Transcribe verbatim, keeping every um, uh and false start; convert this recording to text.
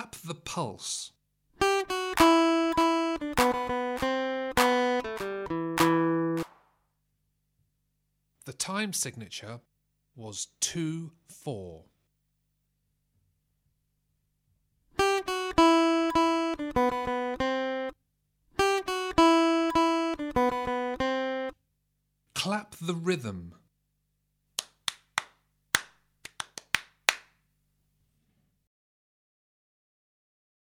Clap the pulse. The time signature was two four. Clap the rhythm.